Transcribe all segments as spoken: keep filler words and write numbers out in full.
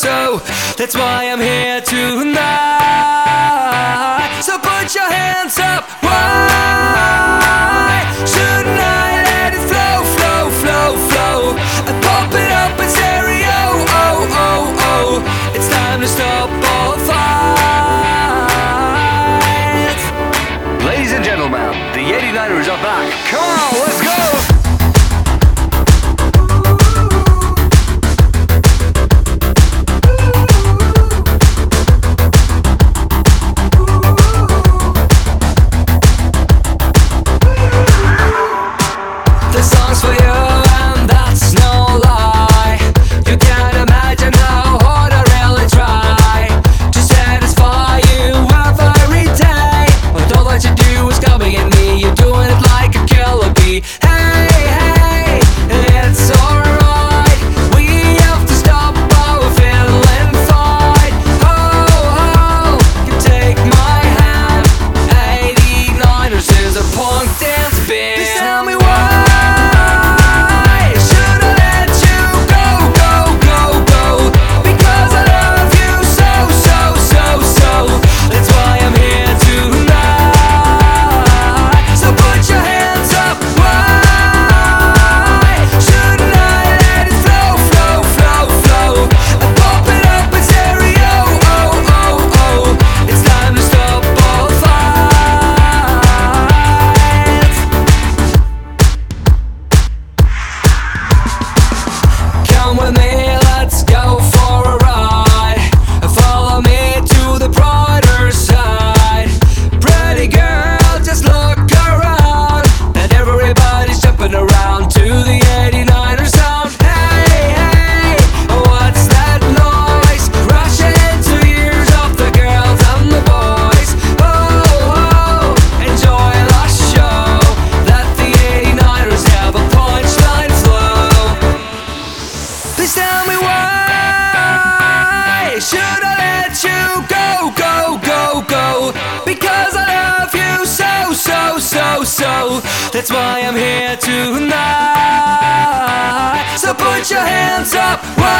so. That's why I'm here tonight. So put your hands up. Why shouldn't I let it flow, flow, flow, flow? I pump it up in stereo. Oh, oh, oh. It's time to stop all fights. Ladies and gentlemen, the eighty-niners are back. Come on, let's go! So that's why I'm here tonight. So put your hands up.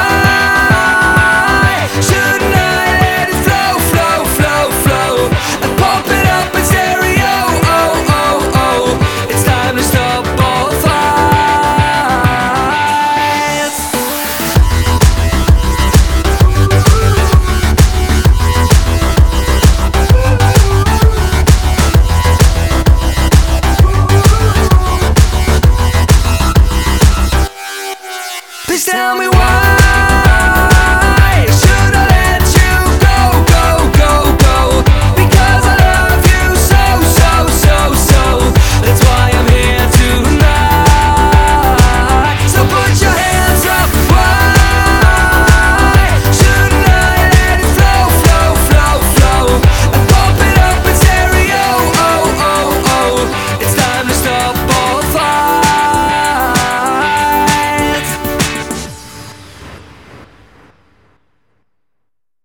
Why shouldn't I let it flow, flow, flow, flow? I pump it up in stereo. Oh, oh, oh. It's time to stop all fights. Please tell me